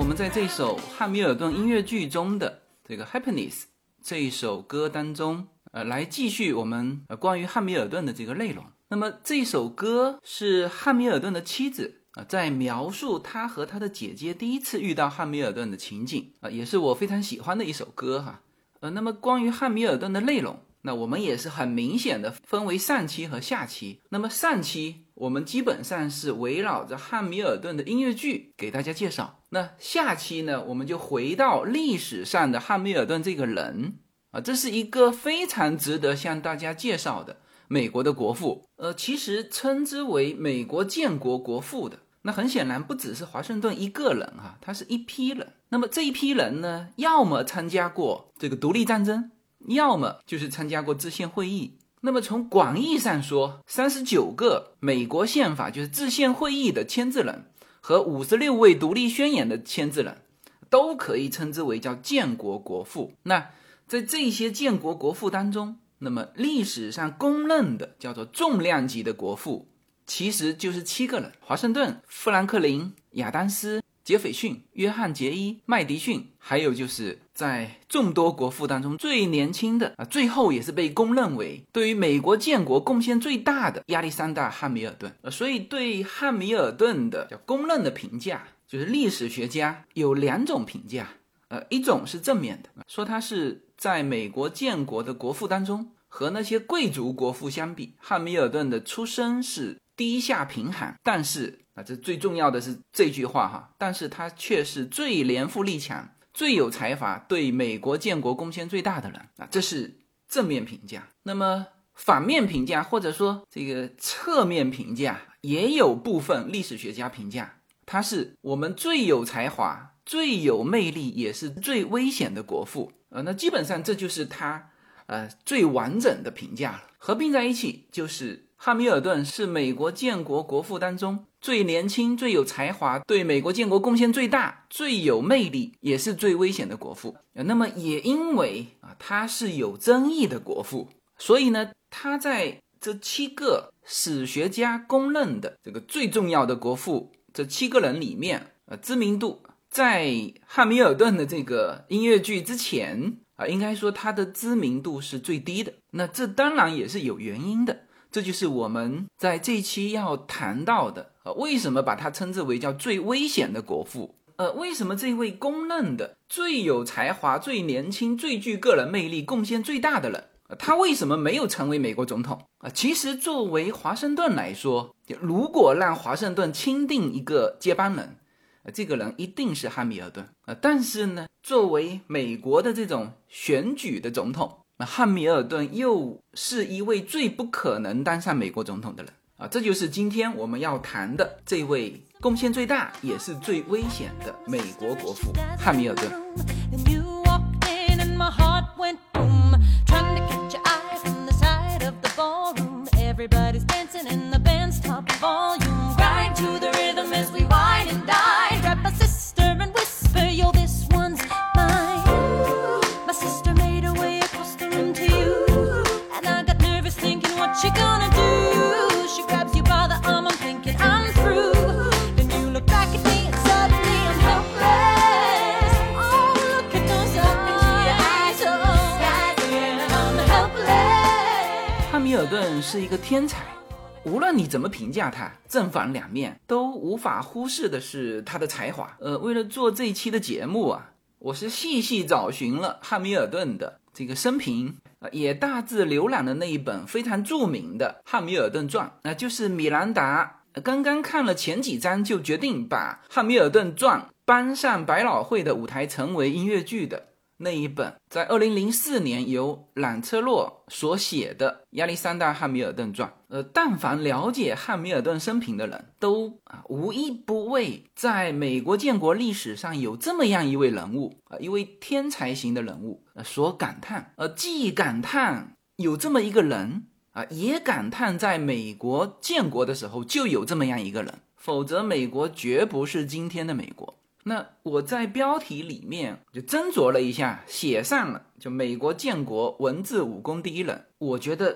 们在这首汉密尔顿音乐剧中的这个 Happiness 这一首歌当中来继续我们关于汉密尔顿的这个内容。那么这首歌是汉密尔顿的妻子在描述他和他的姐姐第一次遇到汉密尔顿的情景也是我非常喜欢的一首歌哈。那么关于汉密尔顿的内容，那我们也是很明显的分为上期和下期。那么上期我们基本上是围绕着汉密尔顿的音乐剧给大家介绍，那下期呢，我们就回到历史上的汉密尔顿这个人这是一个非常值得向大家介绍的美国的国父，其实称之为美国建国国父的，那很显然不只是华盛顿一个人他是一批人。那么这一批人呢，要么参加过这个独立战争，要么就是参加过制宪会议。那么从广义上说，39个美国宪法就是制宪会议的签字人和56位独立宣言的签字人都可以称之为叫建国国父。那在这些建国国父当中，那么历史上公认的叫做重量级的国父其实就是7个人：华盛顿、富兰克林、亚当斯、杰斐逊、约翰杰伊、麦迪逊，还有就是在众多国父当中最年轻的最后也是被公认为对于美国建国贡献最大的亚历山大·汉密尔顿。所以对汉密尔顿的叫公认的评价，就是历史学家有2种评价，一种是正面的，说他是在美国建国的国父当中和那些贵族国父相比，汉密尔顿的出身是低下贫寒，但是这最重要的是这句话但是他却是最年富力强、最有才华、对美国建国贡献最大的人这是正面评价。那么反面评价或者说这个侧面评价，也有部分历史学家评价他是我们最有才华、最有魅力也是最危险的国父那基本上这就是他最完整的评价了。合并在一起就是汉密尔顿是美国建国国父当中最年轻、最有才华、对美国建国贡献最大、最有魅力也是最危险的国父那么也因为他是有争议的国父，所以呢他在这7个史学家公认的这个最重要的国父这7个人里面知名度在汉密尔顿的这个音乐剧之前应该说他的知名度是最低的。那这当然也是有原因的，这就是我们在这一期要谈到的为什么把他称之为叫最危险的国父为什么这位公认的最有才华、最年轻、最具个人魅力、贡献最大的人他为什么没有成为美国总统其实作为华盛顿来说，如果让华盛顿钦定一个接班人这个人一定是汉密尔顿但是呢作为美国的这种选举的总统汉密尔顿又是一位最不可能当上美国总统的人这就是今天我们要谈的这位贡献最大也是最危险的美国国父汉密尔顿。 Everybody's dancing and the band's top volume. Ride to the rhythm as we wine and dine. Grab my sister and whisper, yo, this one's mine. My sister made her way across the room to you, and I got nervous thinking what she gonna do. She grabs you by the arm, I'm thinking I'm through. Then you look back at me and suddenly I'm helpless. Oh, look at those eyes, oh, yeah, I'm helpless. 汉密尔顿是一个天才，无论你怎么评价他，正反两面都无法忽视的是他的才华。为了做这一期的节目我是细细找寻了汉密尔顿的这个生平也大致浏览了那一本非常著名的汉密尔顿传就是米兰达刚刚看了前几章就决定把汉密尔顿传搬上百老汇的舞台成为音乐剧的那一本在2004年由朗车洛所写的亚历山大·汉密尔顿传但凡了解汉密尔顿生平的人都无一不为在美国建国历史上有这么样一位人物一位天才型的人物所感叹既感叹有这么一个人也感叹在美国建国的时候就有这么样一个人，否则美国绝不是今天的美国。那我在标题里面就斟酌了一下，写上了就美国建国文治武功第一人，我觉得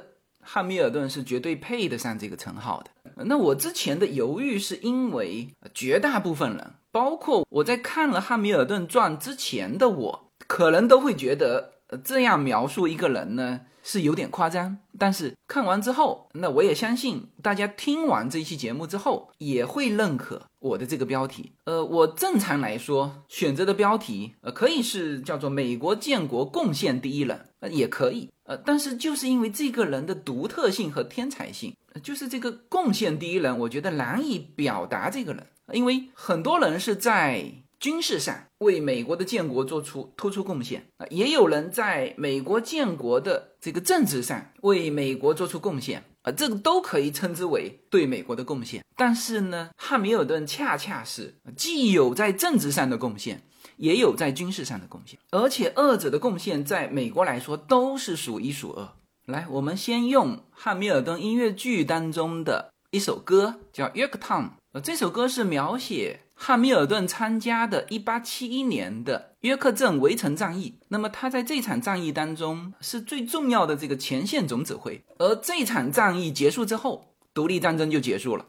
汉密尔顿是绝对配得上这个称号的。那我之前的犹豫是因为绝大部分人，包括我在看了汉密尔顿传之前的我，可能都会觉得这样描述一个人呢是有点夸张，但是看完之后，那我也相信大家听完这一期节目之后也会认可我的这个标题。我正常来说选择的标题可以是叫做美国建国贡献第一人，也可以但是就是因为这个人的独特性和天才性，就是这个贡献第一人，我觉得难以表达这个人，因为很多人是在军事上为美国的建国做出突出贡献，也有人在美国建国的这个政治上为美国做出贡献，这个都可以称之为对美国的贡献。但是呢，汉密尔顿恰恰是既有在政治上的贡献，也有在军事上的贡献，而且二者的贡献在美国来说都是数一数二。来，我们先用汉密尔顿音乐剧当中的一首歌叫 Yorktown， 这首歌是描写汉密尔顿参加的1871年的约克镇围城战役，那么他在这场战役当中是最重要的这个前线总指挥，而这场战役结束之后，独立战争就结束了。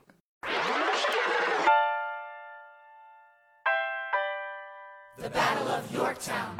The Battle of Yorktown,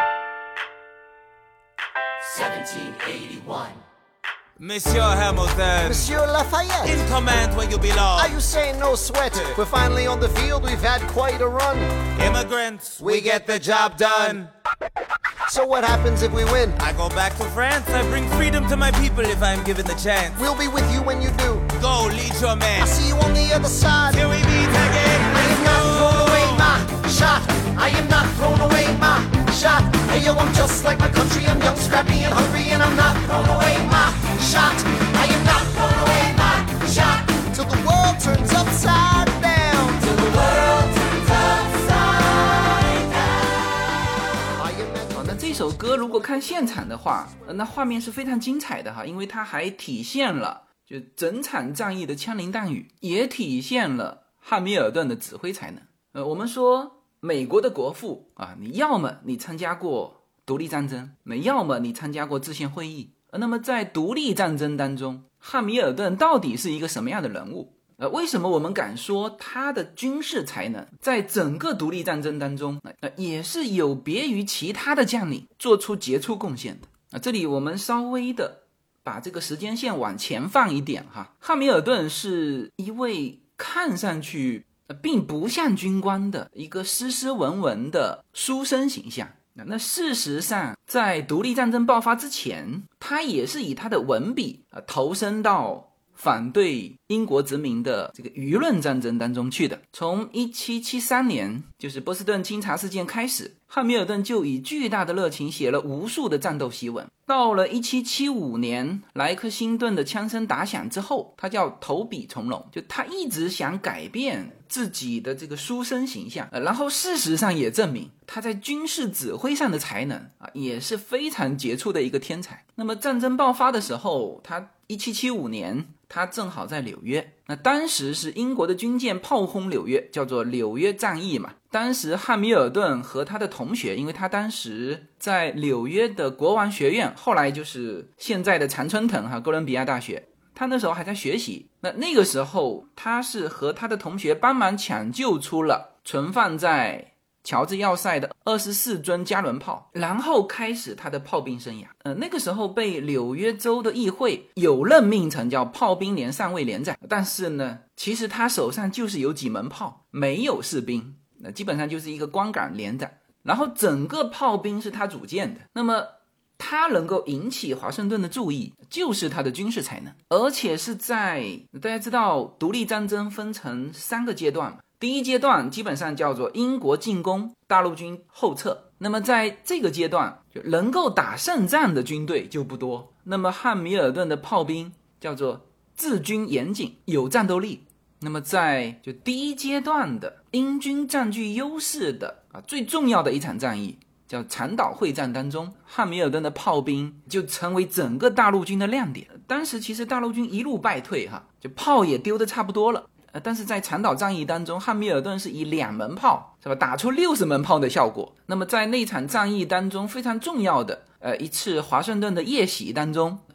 1781. Monsieur Hamilton, Monsieur Lafayette, in command where you belong. are you saying no sweat? We're finally on the field, we've had quite a run. Immigrants, we get the job done. So what happens if we win? I go back to France, I bring freedom to my people if I'm given the chance. We'll be with you when you do. Go, lead your man. I'll see you on the other side. Till we meet again. I am not throwing away my shot. I am not throwing away my shot. Hey yo, I'm just like my country. I'm young, scrappy and hungry, and I'm not throwing away my shot. I am not throwing away my shot. Till the world turns upside down. Till the world turns upside down. I am not 那这首歌如果看现场的话，那画面是非常精彩的哈，因为它还体现了就整场战役的枪林弹雨，也体现了汉密尔顿的指挥才能。我们说美国的国父啊，你要么你参加过独立战争，要么你参加过制宪会议。那么在独立战争当中，汉密尔顿到底是一个什么样的人物？为什么我们敢说他的军事才能在整个独立战争当中也是有别于其他的将领做出杰出贡献的？这里我们稍微的把这个时间线往前放一点哈。汉密尔顿是一位看上去并不像军官的一个斯斯文文的书生形象。那事实上在独立战争爆发之前，他也是以他的文笔投身到反对英国殖民的这个舆论战争当中去的。从1773年就是波士顿清查事件开始，汉密尔顿就以巨大的热情写了无数的战斗檄文。到了1775年莱克星顿的枪声打响之后，他叫投笔从戎，就他一直想改变自己的这个书生形象，然后事实上也证明他在军事指挥上的才能也是非常杰出的一个天才。那么战争爆发的时候，他1775年他正好在纽约，那当时是英国的军舰炮轰纽约，叫做纽约战役嘛。当时汉密尔顿和他的同学，因为他当时在纽约的国王学院，后来就是现在的常春藤哥伦比亚大学，他那时候还在学习。那个时候他是和他的同学帮忙抢救出了存放在乔治要塞的24尊加仑炮，然后开始他的炮兵生涯。那个时候被纽约州的议会有任命成叫炮兵连上尉连长，但是呢，其实他手上就是有几门炮，没有士兵，基本上就是一个光杆连长，然后整个炮兵是他组建的。那么他能够引起华盛顿的注意，就是他的军事才能，而且是在大家知道独立战争分成3个阶段嘛。第一阶段基本上叫做英国进攻，大陆军后撤。那么在这个阶段，就能够打胜仗的军队就不多。那么汉密尔顿的炮兵叫做治军严谨，有战斗力。那么在就第一阶段的英军占据优势的最重要的一场战役叫长岛会战当中，汉密尔顿的炮兵就成为整个大陆军的亮点。当时其实大陆军一路败退就炮也丢得差不多了，但是在长岛战役当中，汉密尔顿是以2门炮是吧，打出60门炮的效果。那么在那场战役当中非常重要的一次华盛顿的夜袭当中，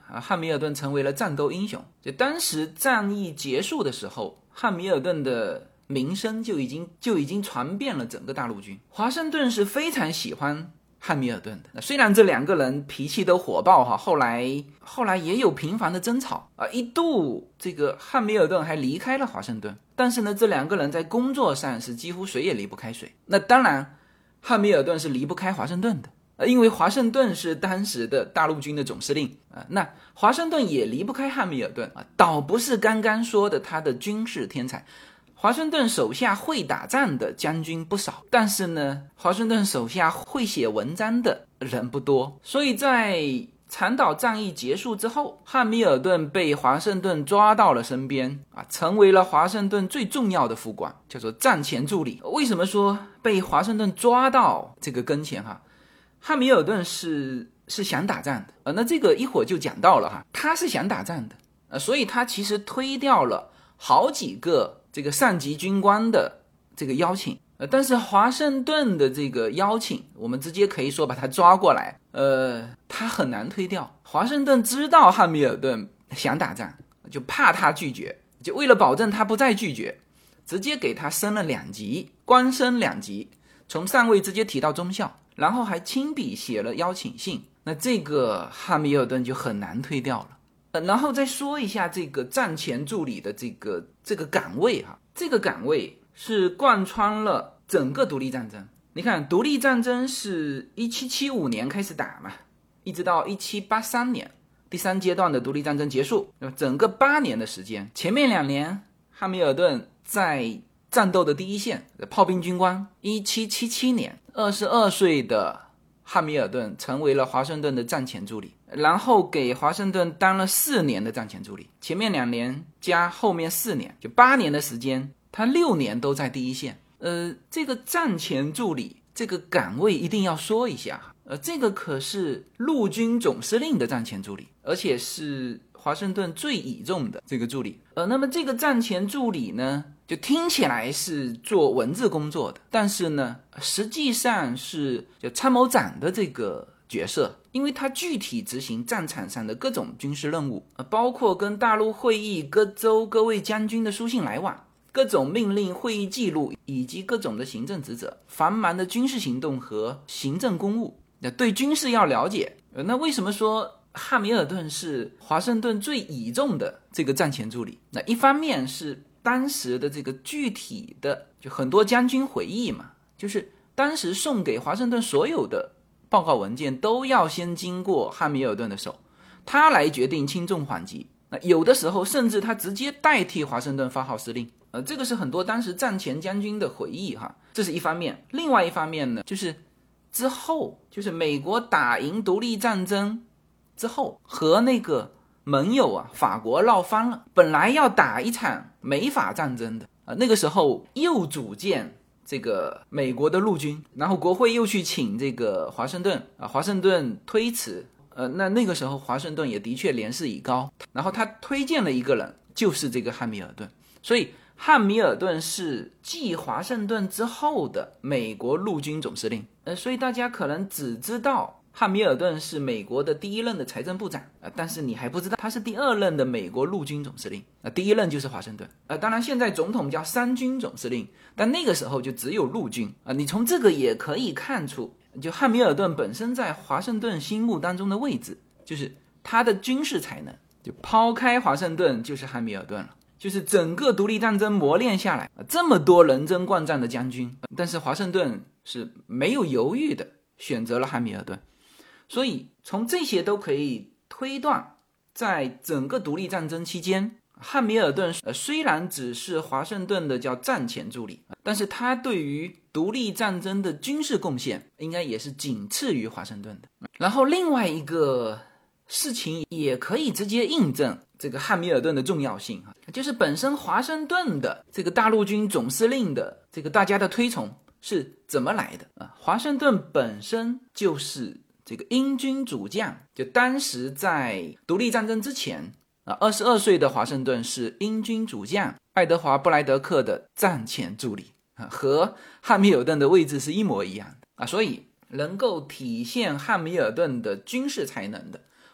汉密尔顿成为了战斗英雄。就当时战役结束的时候，汉密尔顿的名声就已经传遍了整个大陆军。华盛顿是非常喜欢汉密尔顿的，虽然这两个人脾气都火爆哈，后来也有频繁的争吵啊，一度这个汉密尔顿还离开了华盛顿，但是呢，这两个人在工作上是几乎谁也离不开谁。那当然，汉密尔顿是离不开华盛顿的。因为华盛顿是当时的大陆军的总司令啊，那华盛顿也离不开汉密尔顿啊，倒不是刚刚说的他的军事天才。华盛顿手下会打仗的将军不少，但是呢，华盛顿手下会写文章的人不多，所以在长岛战役结束之后，汉密尔顿被华盛顿抓到了身边啊，成为了华盛顿最重要的副官，叫做战前助理。为什么说被华盛顿抓到这个跟前哈？汉密尔顿是想打仗的，那这个一会儿就讲到了哈，他是想打仗的，所以他其实推掉了好几个这个上级军官的这个邀请，但是华盛顿的这个邀请，我们直接可以说把他抓过来，他很难推掉。华盛顿知道汉密尔顿想打仗，就怕他拒绝，就为了保证他不再拒绝，直接给他升了2级，官升2级，从上尉直接提到中校。然后还亲笔写了邀请信，那这个汉密尔顿就很难推掉了。然后再说一下这个战前助理的这个岗位哈，这个岗位是贯穿了整个独立战争。你看，独立战争是1775年开始打嘛，一直到1783年第3阶段的独立战争结束，整个8年的时间。前面2年汉密尔顿在战斗的第一线，炮兵军官。1777年22岁的汉密尔顿成为了华盛顿的战前助理，然后给华盛顿当了4年的战前助理，前面2年加后面4年，就8年的时间，他6年都在第一线。这个战前助理这个岗位一定要说一下，这个可是陆军总司令的战前助理，而且是华盛顿最倚重的这个助理。那么这个战前助理呢，就听起来是做文字工作的，但是呢，实际上是就参谋长的这个角色，因为他具体执行战场上的各种军事任务，包括跟大陆会议各州各位将军的书信来往，各种命令、会议记录以及各种的行政职责，繁忙的军事行动和行政公务，对军事要了解。那为什么说汉密尔顿是华盛顿最倚重的这个战前助理？那一方面是当时的这个具体的，就很多将军回忆嘛，就是当时送给华盛顿所有的报告文件都要先经过汉密尔顿的手，他来决定轻重缓急。那有的时候甚至他直接代替华盛顿发号施令。这个是很多当时战前将军的回忆哈，这是一方面。另外一方面呢，就是之后，就是美国打赢独立战争之后，和那个盟友啊法国闹翻了，本来要打一场美法战争的，那个时候又组建这个美国的陆军，然后国会又去请这个华盛顿啊，华盛顿推辞，那个时候华盛顿也的确年事已高，然后他推荐了一个人，就是这个汉密尔顿，所以汉密尔顿是继华盛顿之后的美国陆军总司令。所以大家可能只知道汉密尔顿是美国的第1任的财政部长，但是你还不知道他是第2任的美国陆军总司令，第1任就是华盛顿。当然现在总统叫3军总司令，但那个时候就只有陆军。你从这个也可以看出，就汉密尔顿本身在华盛顿心目当中的位置，就是他的军事才能，就抛开华盛顿就是汉密尔顿了。就是整个独立战争磨练下来，这么多人争惯战的将军，但是华盛顿是没有犹豫的选择了汉密尔顿。所以从这些都可以推断，在整个独立战争期间，汉密尔顿虽然只是华盛顿的叫战前助理，但是他对于独立战争的军事贡献应该也是仅次于华盛顿的。然后另外一个事情也可以直接印证这个汉密尔顿的重要性，就是本身华盛顿的这个大陆军总司令的这个大家的推崇是怎么来的？华盛顿本身就是这个英军主将，就当时在独立战争之前22岁的华盛顿是英军主将爱德华布莱德克的战前助理，和汉密尔顿的位置是一模一样的，所以能够体现汉密尔顿的军事才能的，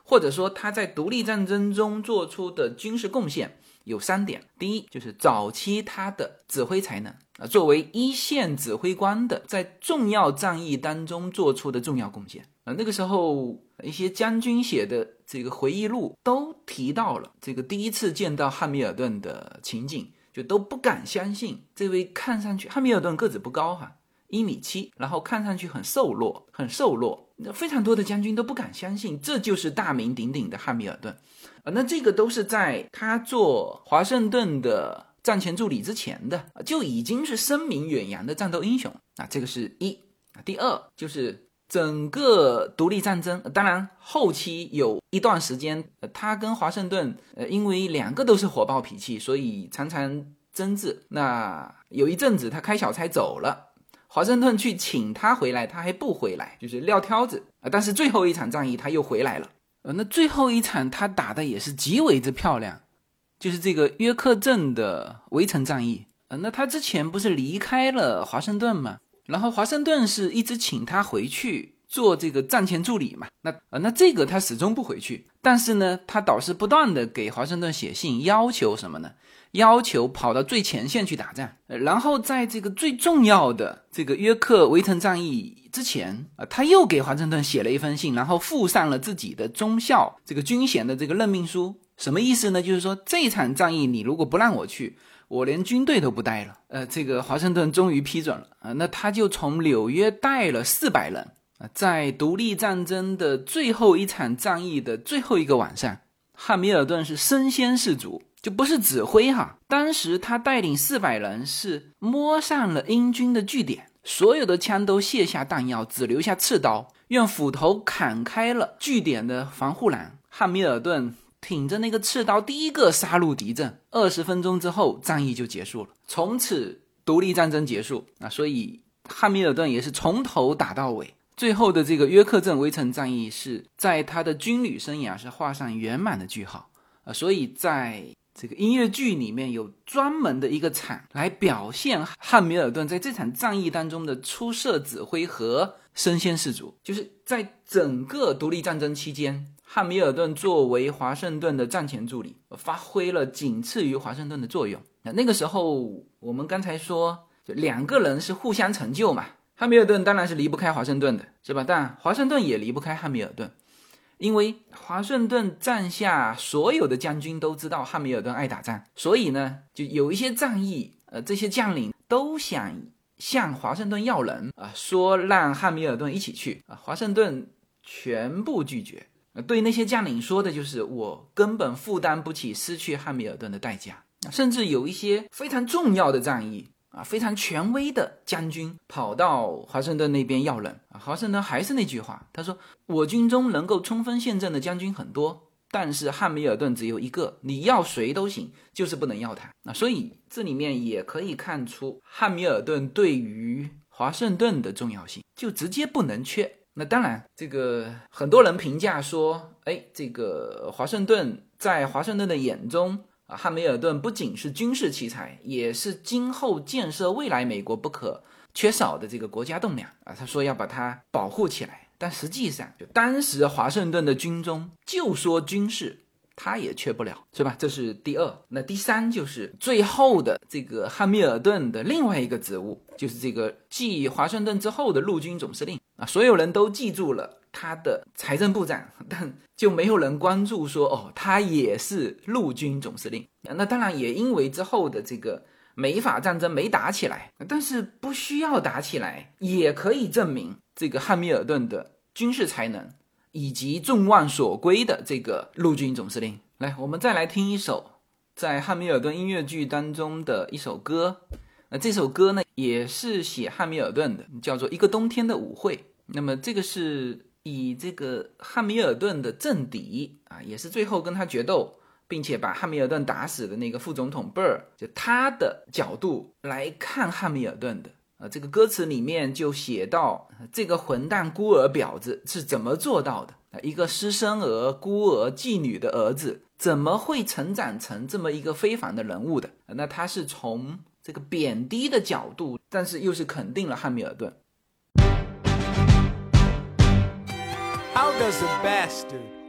或者说他在独立战争中做出的军事贡献有3点。第一，就是早期他的指挥才能作为一线指挥官的，在重要战役当中做出的重要贡献那个时候一些将军写的这个回忆录都提到了这个第一次见到汉密尔顿的情景，就都不敢相信这位看上去，汉密尔顿个子不高1.7米，然后看上去很瘦弱，非常多的将军都不敢相信这就是大名鼎鼎的汉密尔顿那这个都是在他做华盛顿的战前助理之前的，就已经是声名远扬的战斗英雄这个是一。第二，就是整个独立战争，当然后期有一段时间他跟华盛顿因为2个都是火爆脾气，所以常常争执。那有一阵子他开小差走了，华盛顿去请他回来，他还不回来，就是撂挑子但是最后一场战役他又回来了那最后一场他打的也是极为之漂亮，就是这个约克镇的围城战役那他之前不是离开了华盛顿吗？然后华盛顿是一直请他回去做这个战前助理嘛，那这个他始终不回去，但是呢他倒是不断的给华盛顿写信，要求什么呢？要求跑到最前线去打仗然后在这个最重要的这个约克围城战役之前他又给华盛顿写了一封信，然后附上了自己的中校这个军衔的这个任命书。什么意思呢？就是说这场战役你如果不让我去，我连军队都不带了这个华盛顿终于批准了那他就从纽约带了400人在独立战争的最后一场战役的最后一个晚上，汉密尔顿是身先士卒，就不是指挥当时他带领400人是摸上了英军的据点，所有的枪都卸下弹药，只留下刺刀，用斧头砍开了据点的防护栏。汉密尔顿挺着那个刺刀第一个杀入敌阵，20分钟之后战役就结束了，从此独立战争结束所以汉密尔顿也是从头打到尾。最后的这个约克镇围城战役是在他的军旅生涯是画上圆满的句号所以在这个音乐剧里面有专门的一个场来表现汉密尔顿在这场战役当中的出色指挥和身先士卒。就是在整个独立战争期间，汉密尔顿作为华盛顿的战前助理发挥了仅次于华盛顿的作用那个时候我们刚才说就2个人是互相成就嘛，汉密尔顿当然是离不开华盛顿的，是吧？但华盛顿也离不开汉密尔顿，因为华盛顿战下所有的将军都知道汉密尔顿爱打仗，所以呢就有一些战役这些将领都想向华盛顿要人说让汉密尔顿一起去华盛顿全部拒绝对那些将领说的就是我根本负担不起失去汉密尔顿的代价甚至有一些非常重要的战役非常权威的将军跑到华盛顿那边要人华盛顿还是那句话，他说我军中能够冲锋陷阵的将军很多，但是汉密尔顿只有一个，你要谁都行，就是不能要他所以这里面也可以看出汉密尔顿对于华盛顿的重要性，就直接不能缺。那当然这个很多人评价说这个华盛顿在华盛顿的眼中汉密尔顿不仅是军事奇才，也是今后建设未来美国不可缺少的这个国家栋梁他说要把它保护起来，但实际上就当时华盛顿的军中就说军事他也缺不了，是吧？这是第二。那第三就是最后的这个汉密尔顿的另外一个职务，就是这个继华盛顿之后的陆军总司令所有人都记住了他的财政部长，但就没有人关注说他也是陆军总司令那当然也因为之后的这个美法战争没打起来，但是不需要打起来也可以证明这个汉密尔顿的军事才能以及众望所归的这个陆军总司令。来，我们再来听一首在汉密尔顿音乐剧当中的一首歌这首歌呢也是写汉密尔顿的，叫做一个冬天的舞会。那么这个是以这个汉密尔顿的政敌也是最后跟他决斗并且把汉密尔顿打死的那个副总统贝尔，就他的角度来看汉密尔顿的这个歌词里面就写到这个混蛋孤儿婊子是怎么做到的一个私生儿孤儿妓女的儿子怎么会成长成这么一个非凡的人物的那他是从这个贬低的角度，但是又是肯定了汉密尔顿。 How does a bastard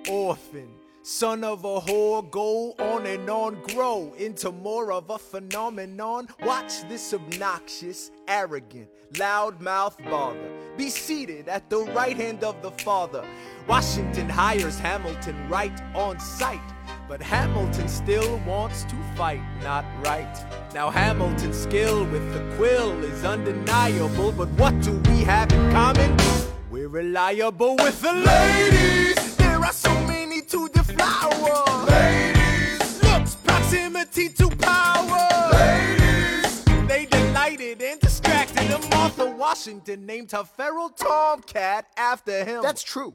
orphan. Son of a whore, go on and on, grow into more of a phenomenon. Watch this obnoxious, arrogant, loudmouth bother. Be seated at the right hand of the Father. Washington hires Hamilton right on sight. But Hamilton still wants to fight, not right. Now Hamilton's skill with the quill is undeniable. But what do we have in common? We're reliable with the ladies. There are so many to deflower. Ladies. Looks, proximity to power. Ladies. They delighted and distracted. And Martha Washington named her feral tomcat after him. That's true.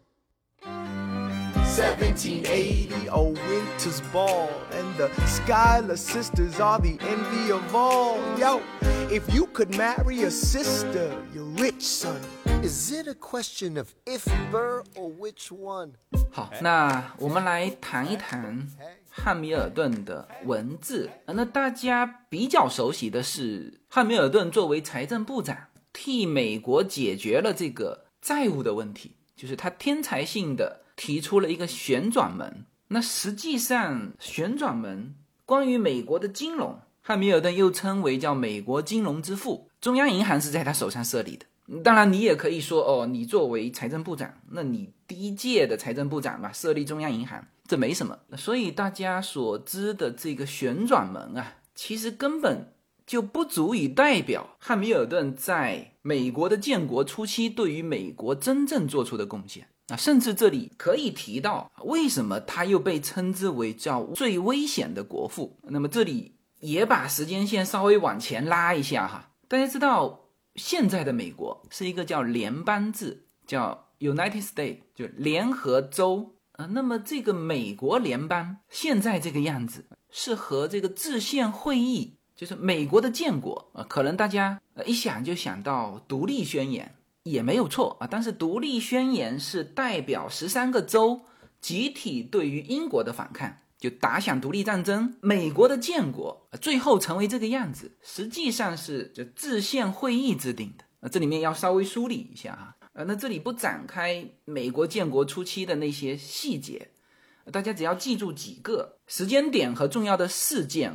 1780, a winter's ball, and the Schuyler sisters are the envy of all. Yo, if you could marry a sister, you're rich, son. Is it a question of if Burr or which one? 好，那我们来谈一谈汉密尔顿的文字。那大家比较熟悉的是，汉密尔顿作为财政部长，替美国解决了这个债务的问题，就是他天才性的提出了一个旋转门。那实际上旋转门关于美国的金融，汉密尔顿又称为叫美国金融之父，中央银行是在他手上设立的。当然你也可以说你作为财政部长，那你第一届的财政部长嘛，设立中央银行，这没什么。所以大家所知的这个旋转门啊，其实根本就不足以代表汉密尔顿在美国的建国初期对于美国真正做出的贡献。甚至这里可以提到为什么他又被称之为叫最危险的国父。那么这里也把时间线稍微往前拉一下哈，大家知道现在的美国是一个叫联邦制，叫 United States， 就联合州。那么这个美国联邦现在这个样子是和这个制宪会议，就是美国的建国可能大家一想就想到独立宣言，也没有错但是独立宣言是代表13个州集体对于英国的反抗，就打响独立战争。美国的建国最后成为这个样子，实际上是就制宪会议制定的。这里面要稍微梳理一下那这里不展开美国建国初期的那些细节，大家只要记住几个时间点和重要的事件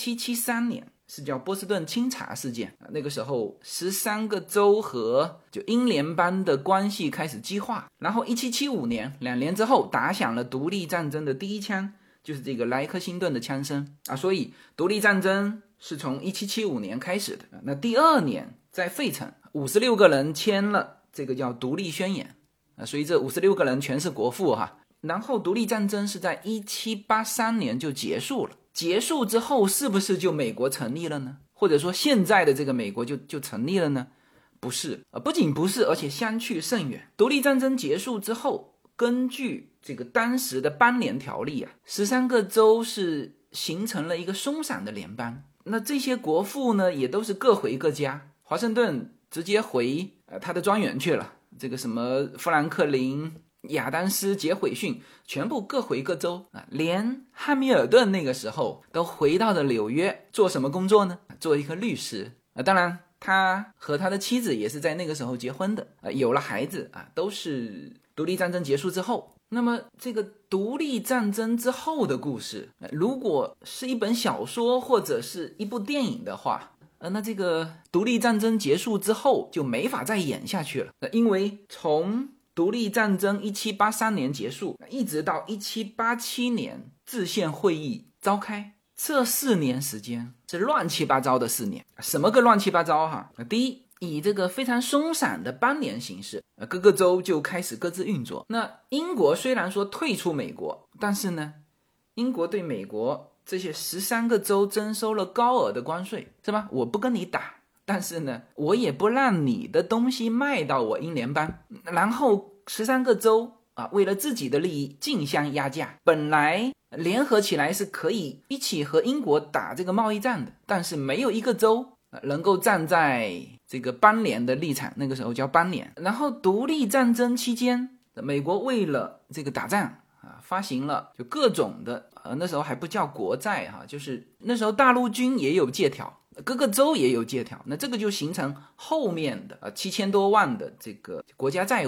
1773年是叫波士顿清查事件，那个时候13个州和就英联邦的关系开始激化。然后1775年2年之后打响了独立战争的第一枪，就是这个莱克辛顿的枪声所以独立战争是从1775年开始的。那第二年在费城56个人签了这个叫独立宣言所以这56个人全是国父然后独立战争是在1783年就结束了。结束之后是不是就美国成立了呢？或者说现在的这个美国就成立了呢？不是不仅不是，而且相去甚远。独立战争结束之后，根据这个当时的邦联条例13个州是形成了一个松散的联邦。那这些国父呢也都是各回各家，华盛顿直接回他的庄园去了，这个什么富兰克林、亚当斯、杰斐逊全部各回各州连汉密尔顿那个时候都回到了纽约，做什么工作呢？做一个律师当然他和他的妻子也是在那个时候结婚的有了孩子都是独立战争结束之后。那么这个独立战争之后的故事如果是一本小说或者是一部电影的话那这个独立战争结束之后就没法再演下去了因为从独立战争1783年结束一直到1787年制宪会议召开，这4年时间是乱七八糟的4年。什么个乱七八糟第一，以这个非常松散的邦联形式各个州就开始各自运作。那英国虽然说退出美国，但是呢英国对美国这些13个州征收了高额的关税，是吧？我不跟你打，但是呢我也不让你的东西卖到我英联邦。然后13个州为了自己的利益竞相压价，本来联合起来是可以一起和英国打这个贸易战的，但是没有一个州能够站在这个邦联的立场，那个时候叫邦联。然后独立战争期间美国为了这个打仗发行了就各种的那时候还不叫国债就是那时候大陆军也有借条，各个州也有借条，那这个就形成后面的7000多万的这个国家债务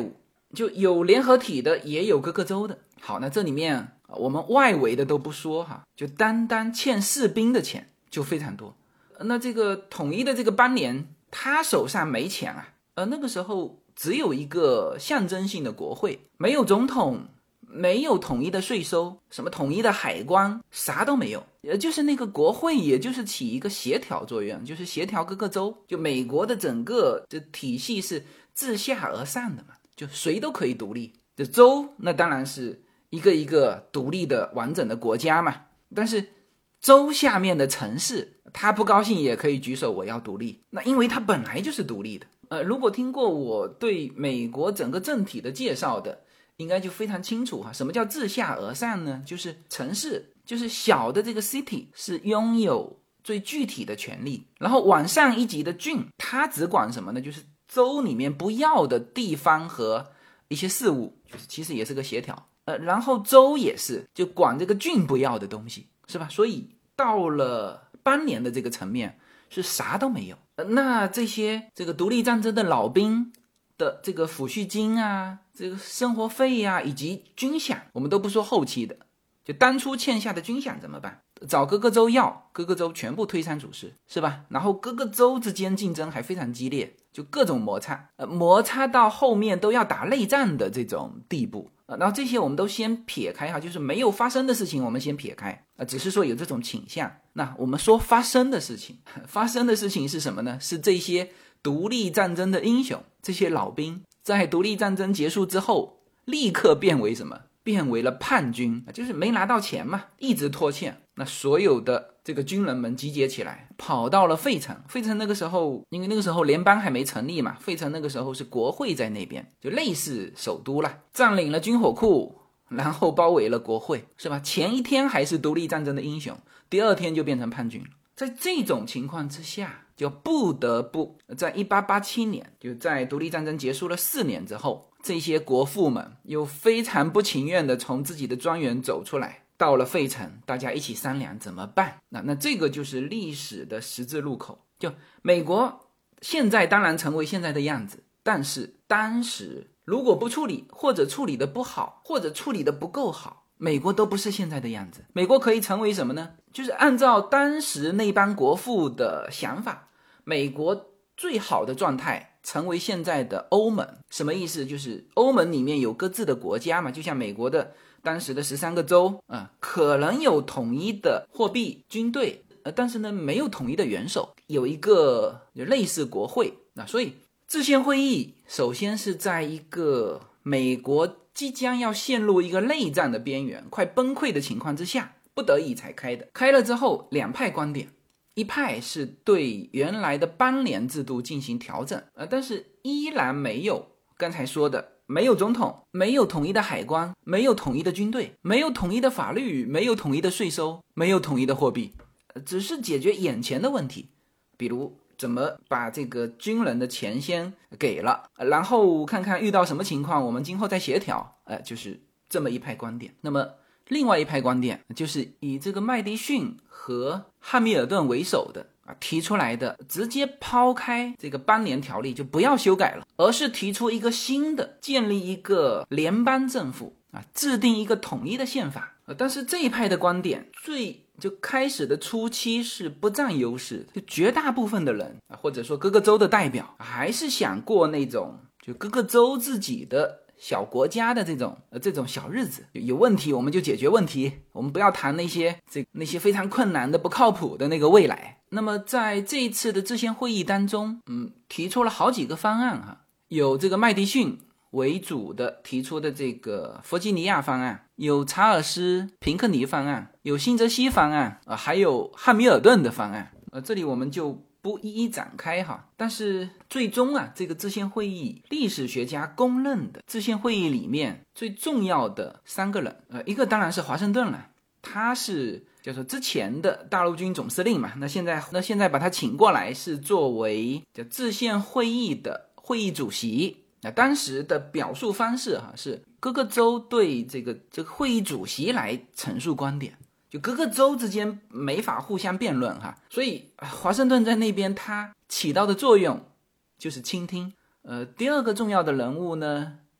就有联合体的，也有各个州的。好，那这里面我们外围的都不说哈，就单单欠士兵的钱就非常多。那这个统一的这个邦联，他手上没钱啊，那个时候只有一个象征性的国会，没有总统，没有统一的税收，什么统一的海关，啥都没有。就是那个国会，也就是起一个协调作用，就是协调各个州。就美国的整个这体系是自下而上的嘛，就谁都可以独立。这州那当然是一个一个独立的完整的国家嘛，但是州下面的城市，他不高兴也可以举手我要独立，那因为他本来就是独立的。如果听过我对美国整个政体的介绍的，应该就非常清楚哈。什么叫自下而上呢？就是城市，就是小的这个 city 是拥有最具体的权利，然后往上一级的郡，它只管什么呢？就是州里面不要的地方和一些事务，就是其实也是个协调。然后州也是就管这个郡不要的东西，是吧？所以到了邦联的这个层面是啥都没有。那这些这个独立战争的老兵的这个抚恤金啊，这个生活费啊，以及军饷，我们都不说后期的，就当初欠下的军饷怎么办？找各个州要，各个州全部推三阻四，是吧？然后各个州之间竞争还非常激烈，就各种摩擦，摩擦到后面都要打内战的这种地步。然后这些我们都先撇开哈，就是没有发生的事情我们先撇开，只是说有这种倾向。那我们说发生的事情，发生的事情是什么呢？是这些独立战争的英雄，这些老兵在独立战争结束之后立刻变为什么？变为了叛军，就是没拿到钱嘛，一直拖欠。那所有的这个军人们集结起来，跑到了费城。费城那个时候，因为那个时候联邦还没成立嘛，费城那个时候是国会在那边，就类似首都啦，占领了军火库，然后包围了国会，是吧？前一天还是独立战争的英雄，第二天就变成叛军了。在这种情况之下，就不得不在1887年，就在独立战争结束了4年之后，这些国父们又非常不情愿地从自己的庄园走出来，到了费城，大家一起商量怎么办。那这个就是历史的十字路口。就美国现在当然成为现在的样子，但是当时如果不处理，或者处理的不好，或者处理的不够好，美国都不是现在的样子。美国可以成为什么呢？就是按照当时那帮国父的想法，美国最好的状态成为现在的欧盟。什么意思？就是欧盟里面有各自的国家嘛，就像美国的当时的13个州可能有统一的货币、军队，但是呢没有统一的元首，有一个类似国会。那所以制宪会议首先是在一个美国即将要陷入一个内战的边缘，快崩溃的情况之下，不得已才开的。开了之后，两派观点，一派是对原来的邦联制度进行调整，但是依然没有刚才说的，没有总统，没有统一的海关，没有统一的军队，没有统一的法律，没有统一的税收，没有统一的货币，只是解决眼前的问题，比如怎么把这个军人的钱先给了，然后看看遇到什么情况我们今后再协调，就是这么一派观点。那么另外一派观点就是以这个麦迪逊和汉密尔顿为首的提出来的，直接抛开这个邦联条例，就不要修改了，而是提出一个新的，建立一个联邦政府制定一个统一的宪法。但是这一派的观点就开始的初期是不占优势，就绝大部分的人或者说各个州的代表还是想过那种就各个州自己的小国家的这种小日子，有问题我们就解决问题，我们不要谈那些非常困难的不靠谱的那个未来。那么在这一次的制宪会议当中，提出了好几个方案有这个麦迪逊为主的提出的这个弗吉尼亚方案，有查尔斯平克尼方案，有新泽西方案，还有汉密尔顿的方案。这里我们就不一一展开但是最终这个制宪会议历史学家公认的制宪会议里面最重要的3个人，一个当然是华盛顿了，他是叫做之前的大陆军总司令嘛，那现在把他请过来是作为叫制宪会议的会议主席。那当时的表述方式是各个州对这个会议主席来陈述观点，就各个州之间没法互相辩论所以华盛顿在那边他起到的作用就是倾听。第二个重要的人物呢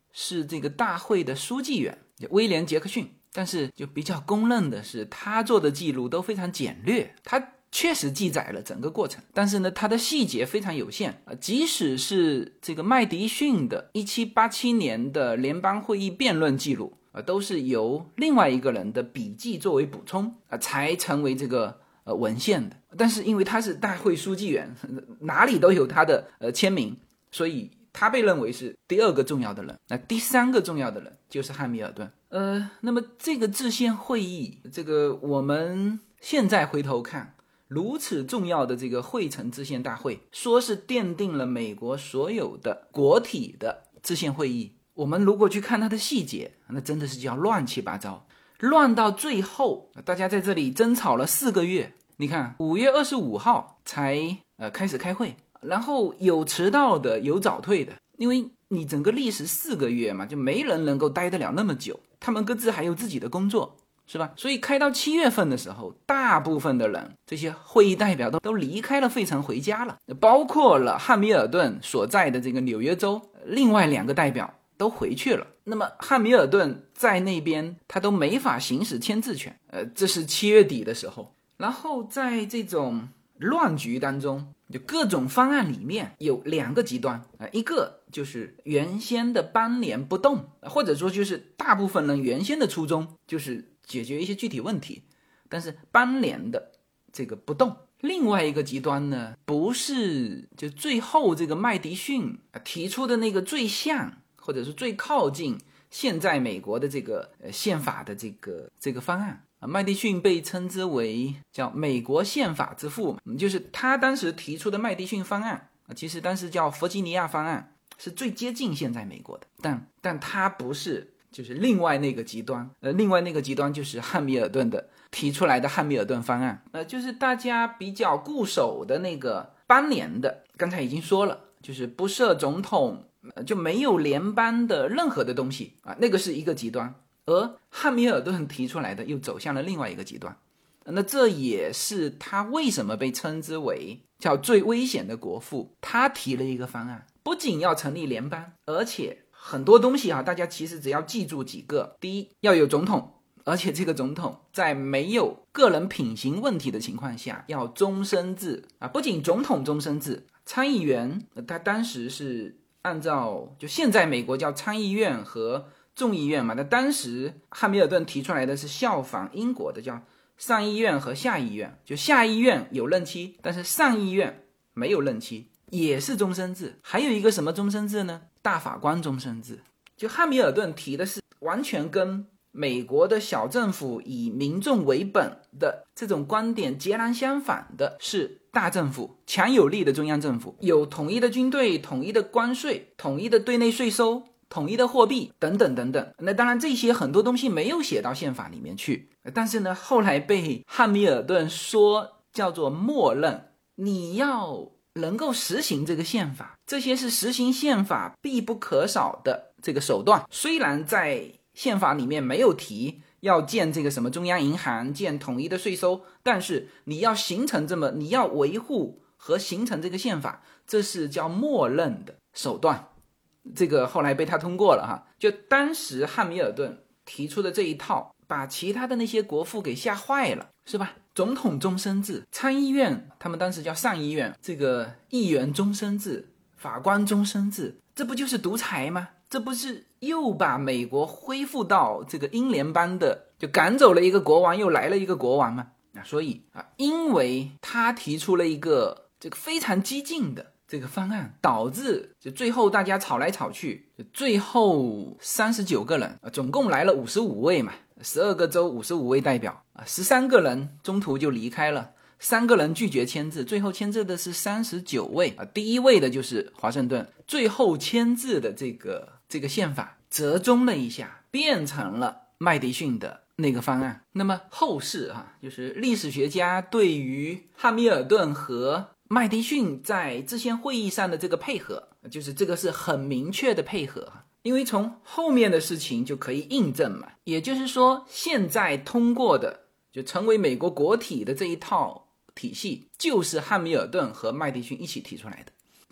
是这个大会的书记员威廉·杰克逊，但是就比较公认的是他做的记录都非常简略，他确实记载了整个过程，但是呢他的细节非常有限即使是这个麦迪逊的1787年的联邦会议辩论记录都是由另外一个人的笔记作为补充才成为这个文献的，但是因为他是大会书记员，哪里都有他的签名，所以他被认为是第二个重要的人。那第三个重要的人就是汉密尔顿。那么这个制宪会议，这个我们现在回头看，如此重要的这个会城制宪大会，说是奠定了美国所有的国体的制宪会议，我们如果去看它的细节，那真的是叫乱七八糟，乱到最后大家在这里争吵了4个月。你看5月25号才开始开会，然后有迟到的有早退的，因为你整个历时4个月嘛，就没人能够待得了那么久，他们各自还有自己的工作，是吧？所以开到7月份的时候，大部分的人，这些会议代表都离开了费城回家了，包括了汉密尔顿所在的这个纽约州另外2个代表都回去了。那么汉密尔顿在那边他都没法行使签字权，这是7月底的时候。然后在这种乱局当中，就各种方案里面有2个极端一个就是原先的邦联不动，或者说就是大部分人原先的初衷就是解决一些具体问题，但是邦联的这个不动。另外一个极端呢，不是就最后这个麦迪逊提出的那个最像或者是最靠近现在美国的这个宪法的这个方案麦迪逊被称之为叫美国宪法之父，就是他当时提出的麦迪逊方案其实当时叫弗吉尼亚方案，是最接近现在美国的，但他不是就是另外那个极端另外那个极端就是汉密尔顿的提出来的汉密尔顿方案就是大家比较固守的那个邦联的，刚才已经说了，就是不设总统就没有联邦的任何的东西那个是一个极端，而汉密尔顿提出来的又走向了另外一个极端，那这也是他为什么被称之为叫最危险的国父。他提了一个方案，不仅要成立联邦，而且很多东西大家其实只要记住几个。第一，要有总统，而且这个总统在没有个人品行问题的情况下要终身制不仅总统终身制，参议员他当时是按照就现在美国叫参议院和众议院嘛，那当时汉密尔顿提出来的是效仿英国的叫上议院和下议院，就下议院有任期，但是上议院没有任期，也是终身制。还有一个什么终身制呢？大法官终身制。就汉密尔顿提的是完全跟美国的小政府以民众为本的这种观点截然相反的是大政府，强有力的中央政府，有统一的军队，统一的关税，统一的对内税收，统一的货币等等等等。那当然这些很多东西没有写到宪法里面去，但是呢后来被汉密尔顿说叫做默认，你要能够实行这个宪法，这些是实行宪法必不可少的这个手段。虽然在宪法里面没有提要建这个什么中央银行，建统一的税收，但是你要形成你要维护和形成这个宪法，这是叫默认的手段。这个后来被他通过了就当时汉密尔顿提出的这一套把其他的那些国父给吓坏了，是吧？总统终身制，参议院他们当时叫上议院，这个议员终身制，法官终身制，这不就是独裁吗？这不是又把美国恢复到这个英联邦的，就赶走了一个国王又来了一个国王吗？所以因为他提出了一个这个非常激进的这个方案，导致就最后大家吵来吵去，就最后39个人总共来了55位嘛，12个州55位代表13个人中途就离开了，3个人拒绝签字，最后签字的是39位第一位的就是华盛顿，最后签字的这个宪法折中了一下，变成了麦迪逊的那个方案。那么后世就是历史学家对于汉密尔顿和麦迪逊在制宪会议上的这个配合，就是这个是很明确的配合，因为从后面的事情就可以印证嘛。也就是说现在通过的就成为美国国体的这一套体系就是汉密尔顿和麦迪逊一起提出来的。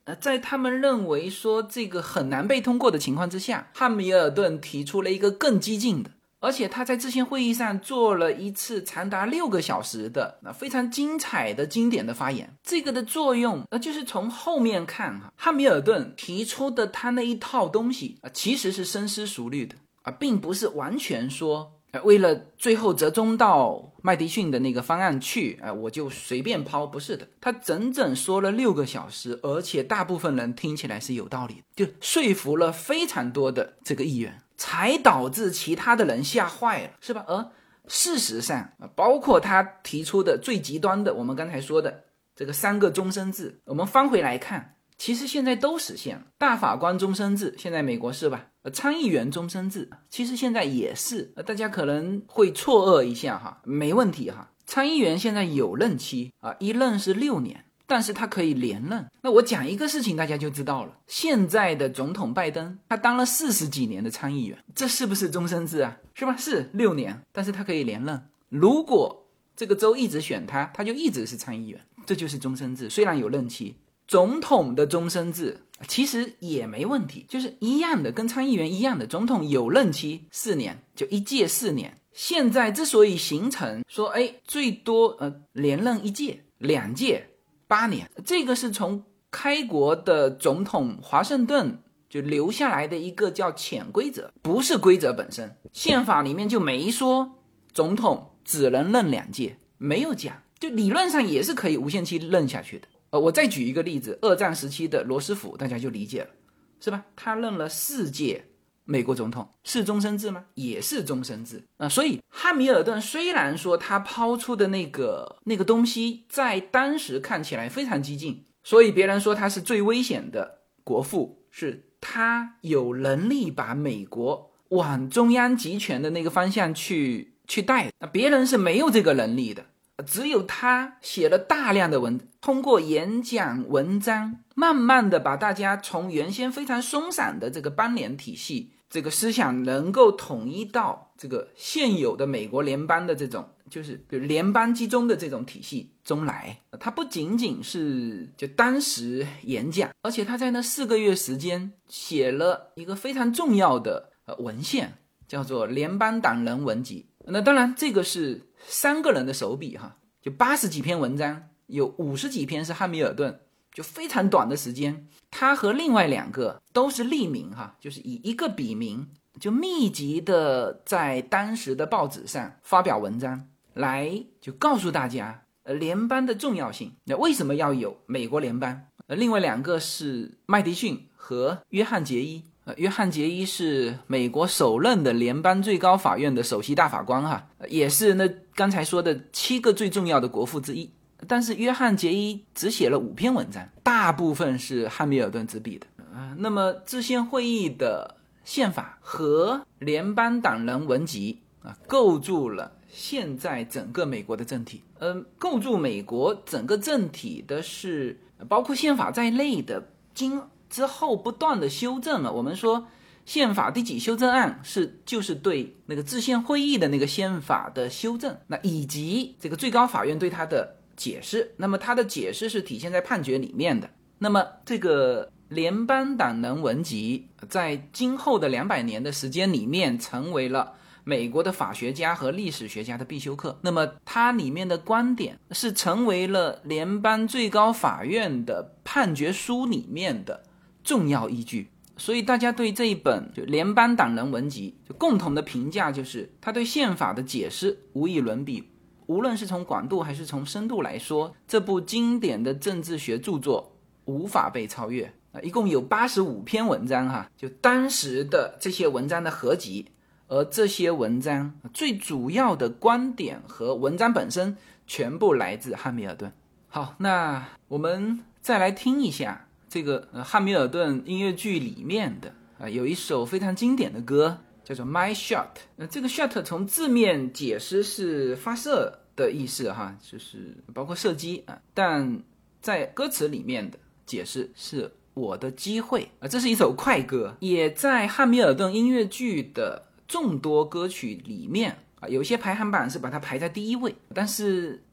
在他们认为说这个很难被通过的情况之下，汉密尔顿提出了一个更激进的，而且他在制宪会议上做了一次长达6个小时的非常精彩的经典的发言。这个的作用就是从后面看汉密尔顿提出的他那一套东西其实是深思熟虑的并不是完全说为了最后折中到麦迪逊的那个方案去我就随便抛，不是的，他整整说了6个小时，而且大部分人听起来是有道理的，就说服了非常多的这个议员，才导致其他的人吓坏了，是吧？而事实上包括他提出的最极端的我们刚才说的这个3个终身制，我们翻回来看，其实现在都实现了。大法官终身制现在美国是吧？参议员终身制其实现在也是，大家可能会错愕一下没问题参议员现在有任期一任是6年，但是他可以连任。那我讲一个事情大家就知道了，现在的总统拜登他当了40几年的参议员，这是不是终身制是吧？是6年，但是他可以连任，如果这个州一直选他，他就一直是参议员，这就是终身制，虽然有任期。总统的终身制其实也没问题，就是一样的，跟参议员一样的，总统有任期4年，就一届4年。现在之所以形成说最多连任1届2届8年，这个是从开国的总统华盛顿就留下来的一个叫潜规则，不是规则本身，宪法里面就没说总统只能任2届，没有讲，就理论上也是可以无限期任下去的。我再举一个例子，2战时期的罗斯福大家就理解了，是吧？他任了4届美国总统，是终身制吗？也是终身制所以汉密尔顿虽然说他抛出的那个东西在当时看起来非常激进，所以别人说他是最危险的国父，是他有能力把美国往中央集权的那个方向去带，别人是没有这个能力的。只有他写了大量的文，通过演讲文章慢慢的把大家从原先非常松散的这个邦联体系这个思想能够统一到这个现有的美国联邦的这种就是比如联邦集中的这种体系中来。他不仅仅是就当时演讲，而且他在那4个月时间写了一个非常重要的文献，叫做联邦党人文集。那当然这个是3个人的手笔就80几篇文章，有50几篇是汉密尔顿，就非常短的时间，他和另外2个都是匿名就是以一个笔名就密集的在当时的报纸上发表文章，来就告诉大家联邦的重要性，为什么要有美国联邦。另外2个是麦迪逊和约翰杰伊。约翰杰伊是美国首任的联邦最高法院的首席大法官也是那刚才说的7个最重要的国父之一。但是约翰杰伊只写了5篇文章，大部分是汉密尔顿执笔的。那么制宪会议的宪法和联邦党人文集构筑了现在整个美国的政体。构筑美国整个政体的是包括宪法在内的之后不断的修正了。我们说宪法第几修正案就是对那个制宪会议的那个宪法的修正，那以及这个最高法院对它的解释，那么它的解释是体现在判决里面的。那么这个联邦党人文集在今后的200年的时间里面成为了美国的法学家和历史学家的必修课。那么它里面的观点是成为了联邦最高法院的判决书里面的重要依据。所以大家对这一本就联邦党人文集就共同的评价就是他对宪法的解释无以伦比，无论是从广度还是从深度来说，这部经典的政治学著作无法被超越。一共有85篇文章就当时的这些文章的合集，而这些文章最主要的观点和文章本身全部来自汉密尔顿。好，那我们再来听一下这个汉密尔顿音乐剧里面的有一首非常经典的歌叫做 My Shot。 这个 shot 从字面解释是发射的意思就是包括射击但在歌词里面的解释是我的机会这是一首快歌，也在汉密尔顿音乐剧的众多歌曲里面有些排行榜是把它排在第1位，但是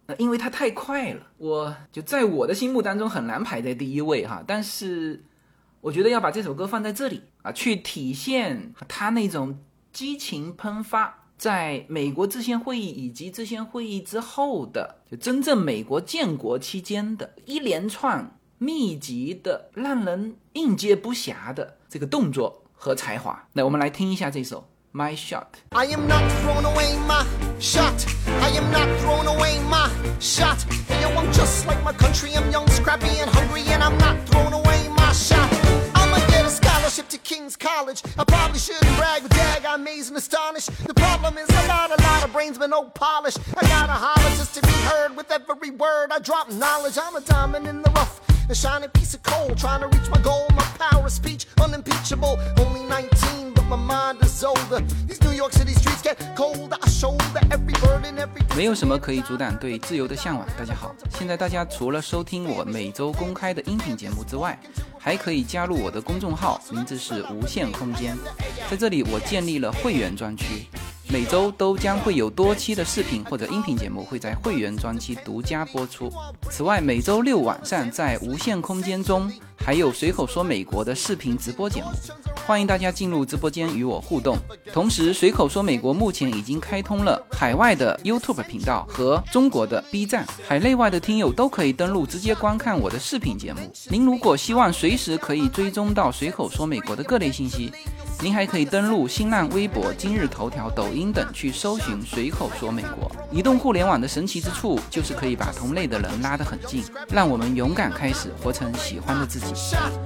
因为它太快了，我就在我的心目当中很难排在第一位哈。但是我觉得要把这首歌放在这里啊，去体现它那种激情喷发。在美国制宪会议以及制宪会议之后的，就真正美国建国期间的一连串密集的让人应接不暇的这个动作和才华。那我们来听一下这首 My Shot。 I am not throwing away my shot. I am not throwing away my shot. Hey yo, I'm just like my country. I'm young, scrappy, and hungry, and I'm not throwing away my shot. I'ma get a scholarship to King's College. I probably shouldn't brag, but dag, I amaze and astonish. The problem is I got a lot of brains but no polish. I gotta holler just to be heard with every word. I drop knowledge. I'm a diamond in the rough, a shining piece of coal, trying to reach my goal. My power of speech unimpeachable. Only 19, but my mind is older. These New York City streets get colder. I shoulder every burden, every 没有什么可以阻挡对自由的向往。大家好，现在大家除了收听我每周公开的音频节目之外，还可以加入我的公众号，名字是无限空间。在这里我建立了会员专区，每周都将会有多期的视频或者音频节目会在会员专区独家播出。此外，每周六晚上在无限空间中还有随口说美国的视频直播节目，欢迎大家进入直播间与我互动。同时，随口说美国目前已经开通了海外的 YouTube 频道和中国的 B 站，海内外的听友都可以登录直接观看我的视频节目。您如果希望随时可以追踪到随口说美国的各类信息，您还可以登录新浪微博、今日头条、抖音等去搜寻随口说美国。移动互联网的神奇之处就是可以把同类的人拉得很近，让我们勇敢开始活成喜欢的自己。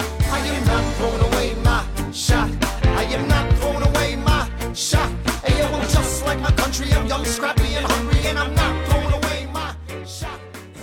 I am not throwing away my shot. I am not throwing away my shot. Hey yo, I'm just like my country. I'm young, scrappy, and hungry, and I'm not throwing away my shot.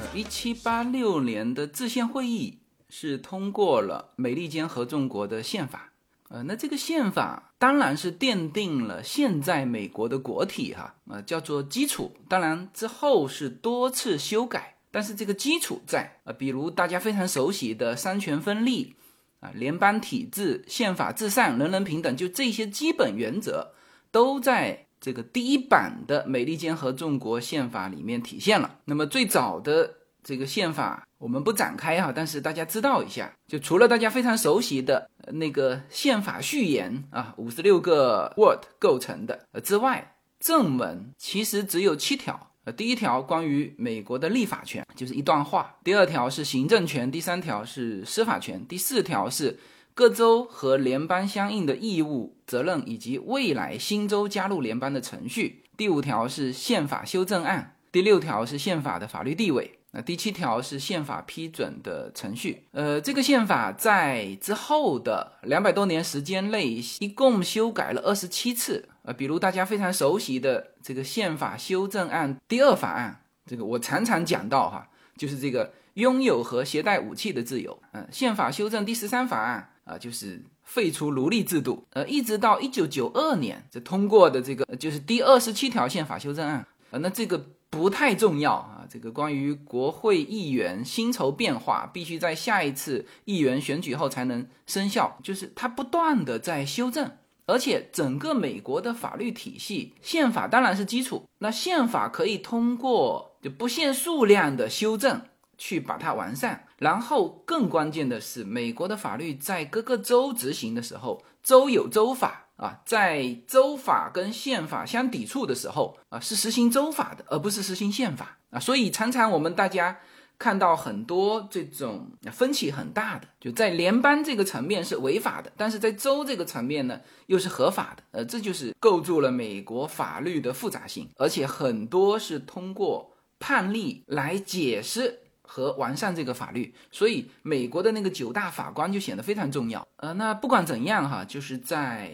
1786年的制宪会议是通过了美利坚合众国的宪法。那这个宪法当然是奠定了现在美国的国体哈，叫做基础。当然之后是多次修改，但是这个基础在比如大家非常熟悉的三权分立联邦体制、宪法至上、人人平等，就这些基本原则都在这个第一版的美利坚合众国宪法里面体现了。那么最早的这个宪法我们不展开哈，但是大家知道一下，就除了大家非常熟悉的那个宪法序言56个 word 构成的之外，正文其实只有7条。第一条关于美国的立法权，就是一段话；第二条是行政权；第三条是司法权；第四条是各州和联邦相应的义务、责任以及未来新州加入联邦的程序；第五条是宪法修正案；第六条是宪法的法律地位；第7条是宪法批准的程序。这个宪法在之后的200多年时间内，一共修改了27次。比如大家非常熟悉的这个宪法修正案第2法案，这个我常常讲到哈，就是这个拥有和携带武器的自由。宪法修正第13法案就是废除奴隶制度。一直到1992年这通过的这个就是第27条宪法修正案。那这个不太重要这个关于国会议员薪酬变化必须在下一次议员选举后才能生效，就是它不断的在修正。而且整个美国的法律体系，宪法当然是基础，那宪法可以通过就不限数量的修正去把它完善。然后更关键的是，美国的法律在各个州执行的时候，州有州法在州法跟宪法相抵触的时候是实行州法的，而不是实行宪法所以常常我们大家看到很多这种分歧很大的，就在联邦这个层面是违法的，但是在州这个层面呢又是合法的。这就是构筑了美国法律的复杂性，而且很多是通过判例来解释和完善这个法律，所以美国的那个9大法官就显得非常重要。那不管怎样就是在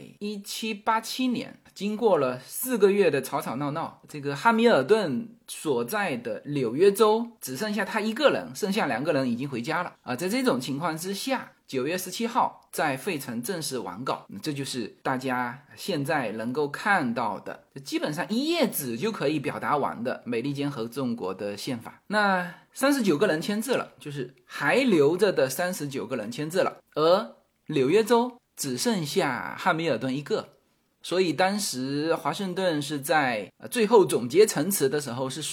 1787年，经过了4个月的吵吵闹闹，这个汉密尔顿所在的纽约州只剩下他一个人，剩下2个人已经回家了在这种情况之下，9月17号在费城正式完稿。这就是大家现在能够看到的，基本上1页纸就可以表达完的美利坚合众国的宪法。那39个人签字了，就是还留着的39个人签字了，而纽约州只剩下汉密尔顿一个。所以当时华盛顿是在最后总结陈词的时候是说，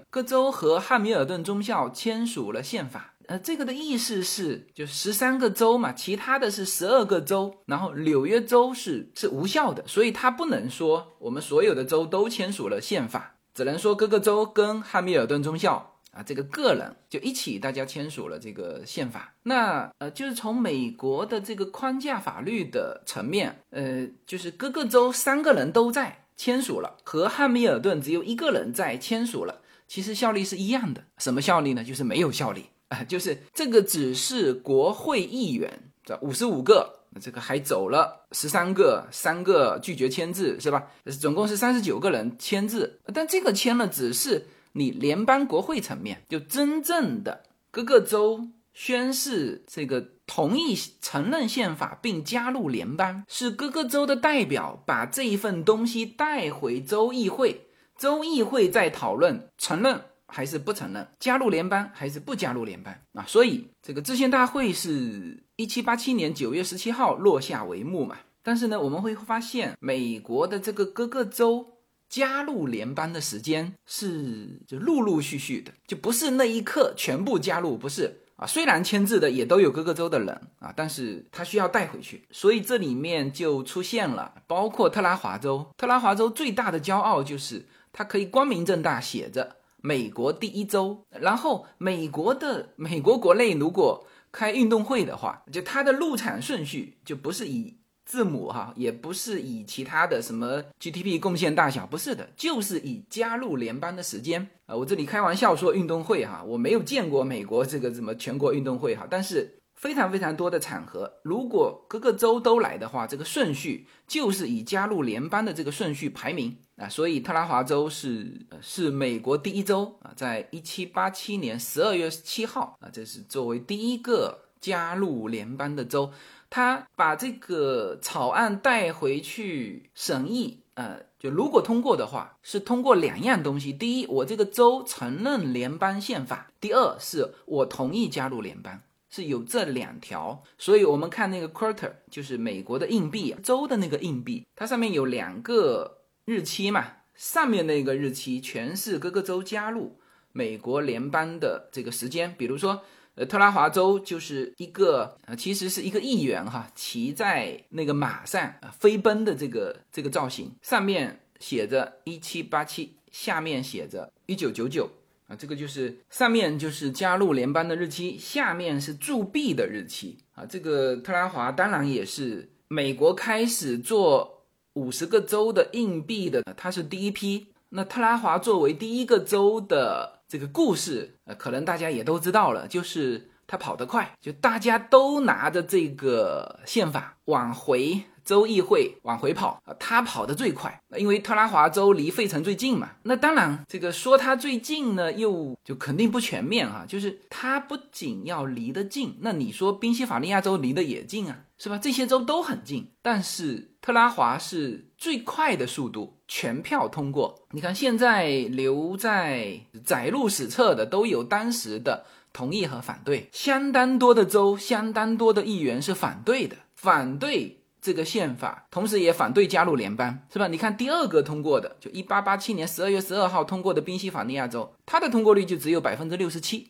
各州和汉密尔顿中校签署了宪法。这个的意思是，就13个州嘛，其他的是12个州，然后纽约州是无效的，所以他不能说我们所有的州都签署了宪法，只能说各个州跟汉密尔顿中校这个个人就一起大家签署了这个宪法。那就是从美国的这个框架法律的层面，就是各个州3个人都在签署了，和汉密尔顿只有1个人在签署了，其实效力是一样的。什么效力呢？就是没有效力。就是这个只是国会议员55个，这个还走了13个，3个拒绝签字，是吧？总共是39个人签字，但这个签了只是你联邦国会层面，就真正的各个州宣誓这个同意承认宪法并加入联邦，是各个州的代表把这一份东西带回州议会，州议会再讨论承认还是不承认，加入联邦还是不加入联邦所以这个制宪大会是1787年9月17号落下帷幕嘛。但是呢，我们会发现美国的这个各个州加入联邦的时间是就陆陆续续的，就不是那一刻全部加入，不是虽然签字的也都有各个州的人但是他需要带回去，所以这里面就出现了包括特拉华州最大的骄傲就是它可以光明正大写着美国第一州，然后美国国内如果开运动会的话，就它的入场顺序就不是以字母也不是以其他的什么 GDP 贡献大小，不是的，就是以加入联邦的时间我这里开玩笑说运动会我没有见过美国这个什么全国运动会但是非常非常多的场合，如果各个州都来的话，这个顺序就是以加入联邦的这个顺序排名所以特拉华州是美国第一州在1787年12月7号这是作为第一个加入联邦的州。他把这个草案带回去审议就如果通过的话，是通过2样东西，第一，我这个州承认联邦宪法，第二是我同意加入联邦，是有这2条。所以我们看那个 quarter 就是美国的硬币州的那个硬币，它上面有2个日期嘛，上面那个日期全是各个州加入美国联邦的这个时间，比如说特拉华州就是一个其实是一个议员骑在那个马上飞奔的这个造型，上面写着1787，下面写着1999这个就是上面就是加入联邦的日期，下面是铸币的日期这个特拉华当然也是美国开始做50个州的硬币的，它是第一批。那特拉华作为第一个州的这个故事可能大家也都知道了，就是他跑得快，就大家都拿着这个宪法往回州议会往回跑他跑得最快，因为特拉华州离费城最近嘛。那当然这个说他最近呢又就肯定不全面就是他不仅要离得近，那你说宾夕法尼亚州离得也近是吧？这些州都很近，但是特拉华是最快的速度全票通过。你看现在留在载入史册的都有当时的同意和反对，相当多的州相当多的议员是反对的，反对这个宪法，同时也反对加入联邦，是吧？你看第2个通过的就1887年12月12号通过的宾夕法尼亚州，它的通过率就只有 67%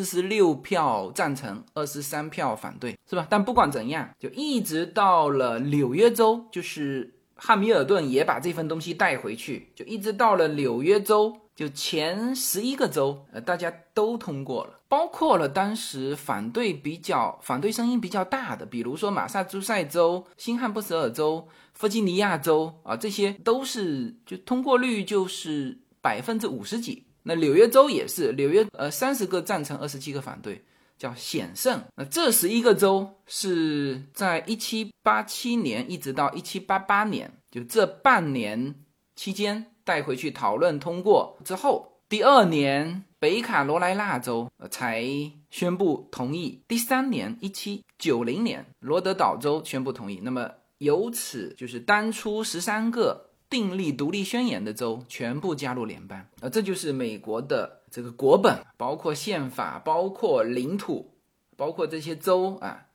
46票赞成23票反对，是吧？但不管怎样，就一直到了纽约州，就是汉密尔顿也把这份东西带回去，就一直到了纽约州，就前11个州大家都通过了，包括了当时反对声音比较大的，比如说马萨诸塞州、新罕布什尔州、弗吉尼亚州这些都是就通过率就是50%几。那纽约州也是，纽约30个赞成27个反对，叫险胜。那这11个州是在1787年一直到1788年，就这半年期间带回去讨论通过之后，第2年北卡罗来纳州才宣布同意，第3年1790年罗德岛州宣布同意。那么由此就是当初13个订立独立宣言的州全部加入联邦这就是美国的这个国本，包括宪法，包括领土，包括这些州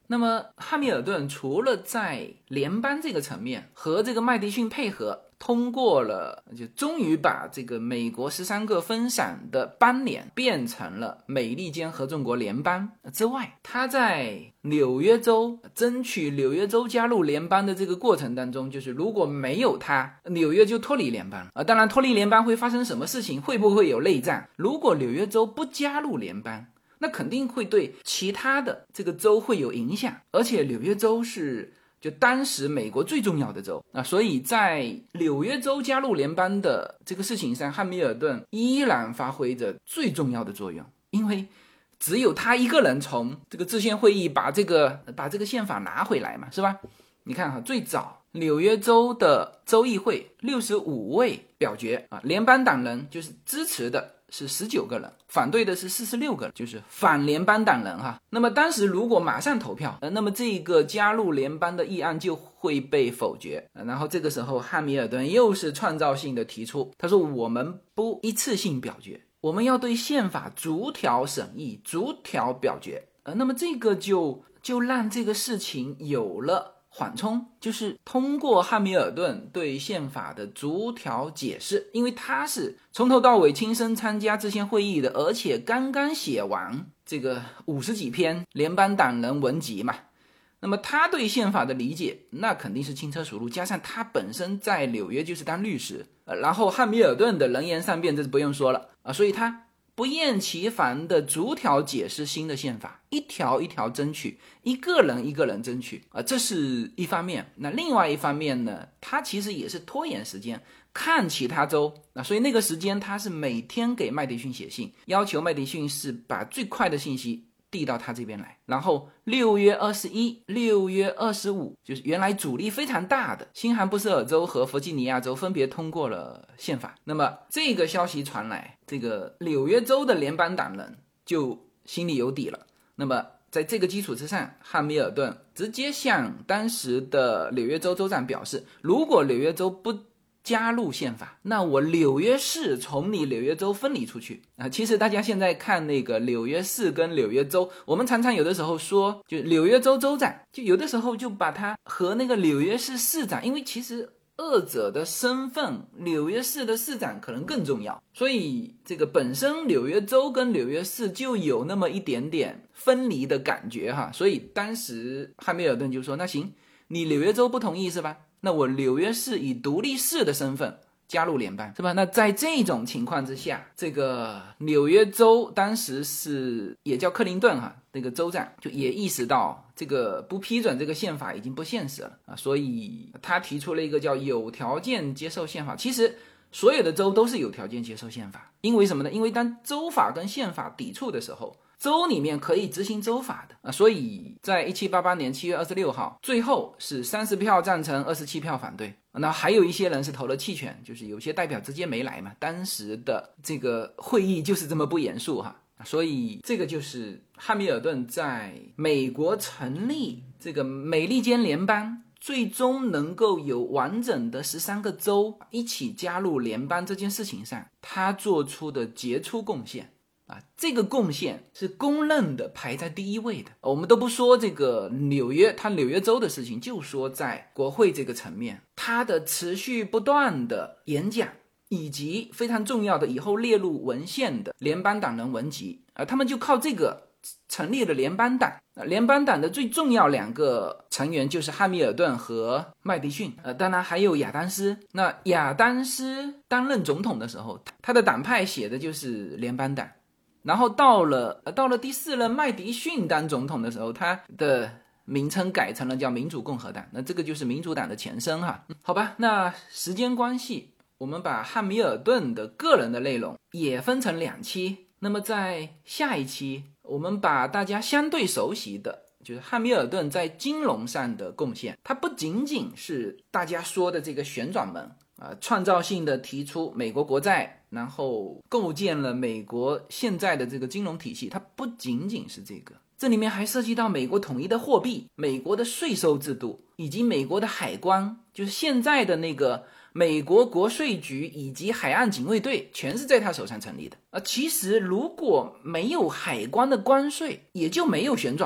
那么汉密尔顿除了在联邦这个层面和这个麦迪逊配合通过了，就终于把这个美国13个分散的邦联变成了美利坚合众国联邦之外，他在纽约州争取纽约州加入联邦的这个过程当中，就是如果没有他，纽约就脱离联邦了。当然脱离联邦会发生什么事情，会不会有内战，如果纽约州不加入联邦，那肯定会对其他的这个州会有影响，而且纽约州是就当时美国最重要的州所以在纽约州加入联邦的这个事情上，汉密尔顿依然发挥着最重要的作用，因为只有他一个人从这个制宪会议把这个宪法拿回来嘛，是吧？你看最早纽约州的州议会65位表决联邦党人就是支持的是19个人，反对的是46个人，就是反联邦党人那么当时如果马上投票那么这个加入联邦的议案就会被否决然后这个时候汉密尔顿又是创造性的提出，他说我们不一次性表决，我们要对宪法逐条审议，逐条表决那么这个就让这个事情有了缓冲，就是通过汉密尔顿对宪法的逐条解释，因为他是从头到尾亲身参加制宪会议的，而且刚刚写完这个50几篇联邦党人文集嘛，那么他对宪法的理解那肯定是轻车熟路，加上他本身在纽约就是当律师然后汉密尔顿的能言善辩这是不用说了所以他不厌其烦的逐条解释新的宪法，一条一条争取，一个人一个人争取这是一方面。那另外一方面呢，他其实也是拖延时间，看其他州所以那个时间他是每天给麦迪逊写信，要求麦迪逊是把最快的信息递到他这边来。然后6月21、6月25，就是原来阻力非常大的新罕布什尔州和弗吉尼亚州分别通过了宪法。那么这个消息传来，这个纽约州的联邦党人就心里有底了。那么在这个基础之上，汉密尔顿直接向当时的纽约州州长表示，如果纽约州不加入宪法，那我纽约市从你纽约州分离出去其实大家现在看那个纽约市跟纽约州，我们常常有的时候说就纽约州州长，就有的时候就把它和那个纽约市市长，因为其实二者的身份，纽约市的市长可能更重要，所以这个本身纽约州跟纽约市就有那么一点点分离的感觉所以当时汉密尔顿就说，那行，你纽约州不同意是吧，那我纽约市以独立市的身份加入联邦是吧？那在这种情况之下，这个纽约州当时是也叫克林顿这个州长就也意识到这个不批准这个宪法已经不现实了所以他提出了一个叫有条件接受宪法。其实所有的州都是有条件接受宪法，因为什么呢？因为当州法跟宪法抵触的时候，州里面可以执行州法的所以在1788年7月26号最后是30票赞成27票反对，那还有一些人是投了弃权，就是有些代表直接没来嘛，当时的这个会议就是这么不严肃所以这个就是汉密尔顿在美国成立这个美利坚联邦，最终能够有完整的13个州一起加入联邦这件事情上他做出的杰出贡献这个贡献是公认的排在第一位的。我们都不说这个纽约州的事情，就说在国会这个层面，他的持续不断的演讲，以及非常重要的以后列入文献的联邦党人文集他们就靠这个成立了联邦党。联邦党的最重要2个成员就是汉密尔顿和麦迪逊当然还有亚当斯。那亚当斯担任总统的时候，他的党派写的就是联邦党，然后到了第4任麦迪逊当总统的时候，他的名称改成了叫民主共和党，那这个就是民主党的前身好吧，那时间关系，我们把汉密尔顿的个人的内容也分成2期。那么在下一期，我们把大家相对熟悉的就是汉密尔顿在金融上的贡献，它不仅仅是大家说的这个旋转门创造性的提出美国国债，然后构建了美国现在的这个金融体系，它不仅仅是这个，这里面还涉及到美国统一的货币，美国的税收制度，以及美国的海关，就是现在的那个美国国税局以及海岸警卫队全是在他手上成立的其实如果没有海关的关税，也就没有旋转门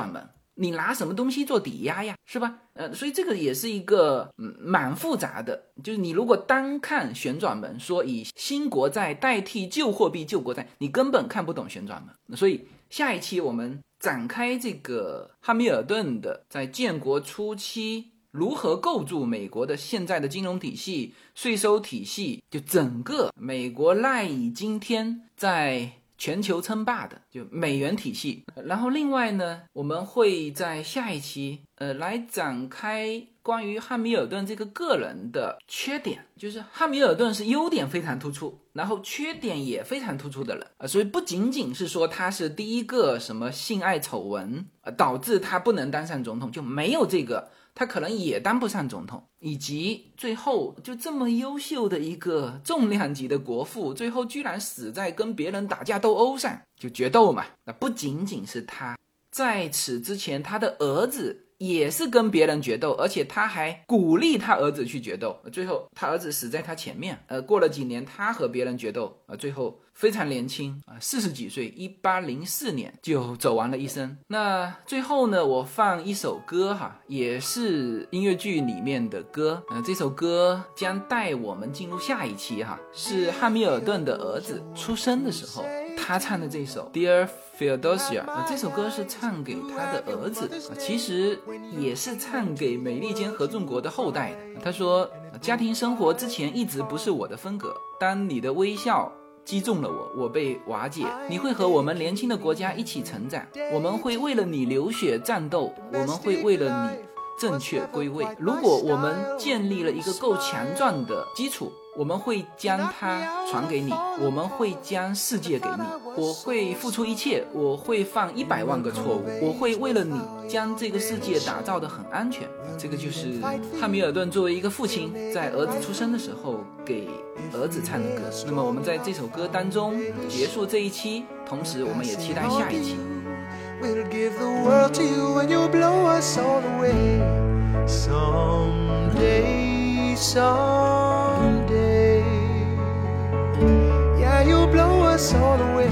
你拿什么东西做抵押呀，是吧？所以这个也是一个蛮复杂的，就是你如果单看旋转门，说以新国债代替旧货币旧国债，你根本看不懂旋转门。所以下一期我们展开这个汉密尔顿的在建国初期如何构筑美国的现在的金融体系、税收体系，就整个美国赖以今天在全球称霸的就美元体系。然后另外呢，我们会在下一期来展开关于汉密尔顿这个个人的缺点，就是汉密尔顿是优点非常突出，然后缺点也非常突出的人所以不仅仅是说他是第一个什么性爱丑闻导致他不能当上总统，就没有这个他可能也当不上总统，以及最后就这么优秀的一个重量级的国父，最后居然死在跟别人打架斗殴上，就决斗嘛。那不仅仅是他，在此之前他的儿子也是跟别人决斗，而且他还鼓励他儿子去决斗，最后他儿子死在他前面。过了几年他和别人决斗最后非常年轻40几岁1804年就走完了一生。那最后呢，我放一首歌也是音乐剧里面的歌这首歌将带我们进入下一期是汉密尔顿的儿子出生的时候他唱的这首 Dear Theodosia 这首歌是唱给他的儿子其实也是唱给美利坚合众国的后代的。他说，家庭生活之前一直不是我的风格，当你的微笑击中了我被瓦解，你会和我们年轻的国家一起成长，我们会为了你流血战斗，我们会为了你正确归位。如果我们建立了一个够强壮的基础，我们会将它传给你，我们会将世界给你，我会付出一切，我会犯100万个错误，我会为了你将这个世界打造得很安全。这个就是汉密尔顿作为一个父亲在儿子出生的时候给儿子唱的歌。那么我们在这首歌当中结束这一期，同时我们也期待下一期。 We'll give the world to you and you'll blow us all away. Someday, someday. Yeah, you'll blow us all away.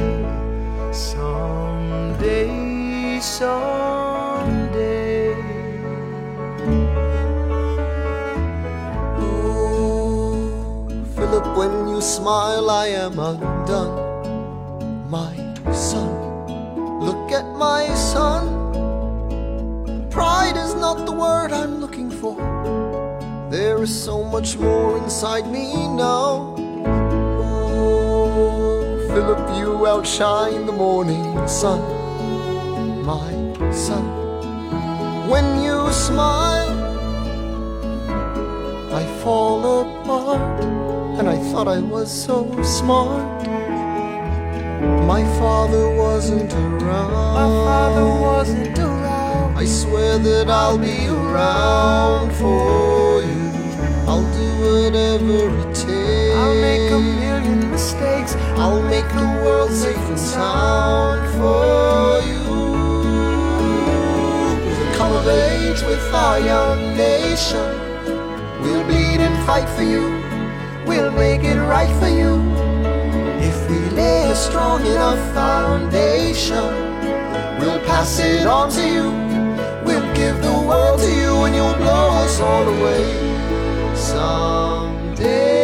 Someday, someday. Oh, Philip, when you smile, I am undone. My son.Look at my son. Pride is not the word I'm looking for. There is so much more inside me now. Oh, Philip, you outshine the morning sun. My son, when you smile, I fall apart. And I thought I was so smart.My father wasn't around. I swear that I'll be around for you. I'll do whatever it takes. I'll make a million mistakes. I'll make the world safe and sound for you. We'll come of age with our young nation. We'll bleed and fight for you. We'll make it right for you.If we lay a strong enough foundation, we'll pass it on to you. We'll give the world to you and you'll blow us all away. Someday